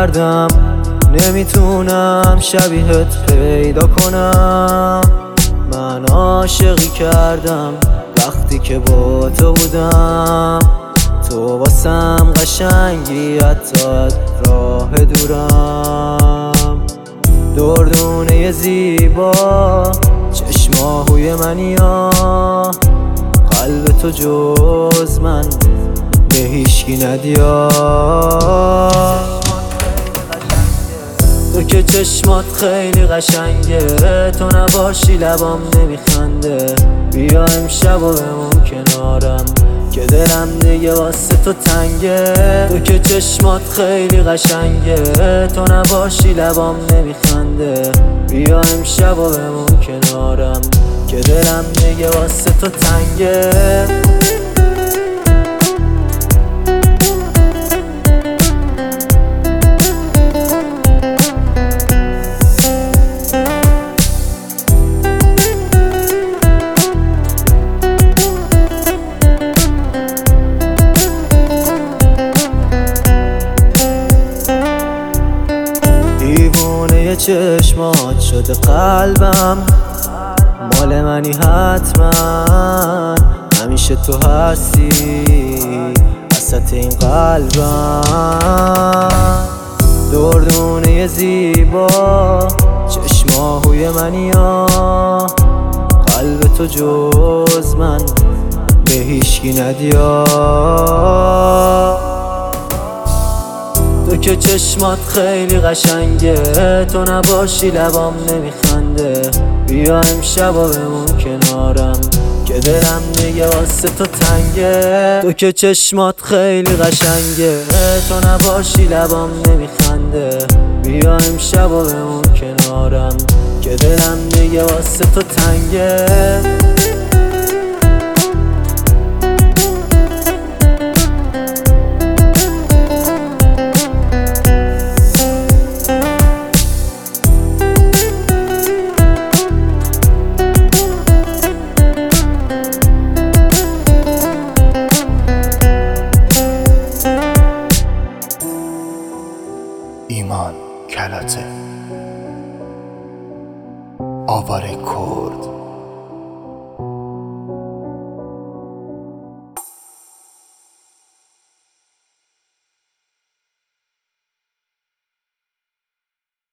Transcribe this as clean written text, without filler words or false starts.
کردم، نمیتونم شبیهت پیدا کنم. من عاشقی کردم وقتی که با تو بودم، تو واسم قشنگی حتی از راه دورم. دردونه زیبا چشماهوی منی ها، قلب تو جز من به هیچکی ندیا. تو که چشمات خیلی قشنگه، تو نباشی لبام نمیخنده. بیا امشب و بمون کنارم که دلم دیگه واسه تو تنگه. تو که چشمات خیلی قشنگه، تو نباشی لبام نمیخنده. بیا امشب و بمون کنارم که دلم دیگه واسه تو تنگه. دیوونه چشمات شده قلبم، مال منی حتما، همیشه تو هستی وسط این قلبم. دردونه زیبا چشماهوی منی ها، قلب تو جز من به هیچکی ندیا. تو که چشمات خیلی قشنگه، تو نباشی لبام نمیخنده. بیا امشب و بمون کنارم که دلم دیگه واسه تو تنگه. تو که چشمات خیلی قشنگه، تو نباشی لبام نمیخنده. بیا امشب و بمون کنارم که دلم دیگه واسه تو تنگه. ایمان کلاته، آواره کرد.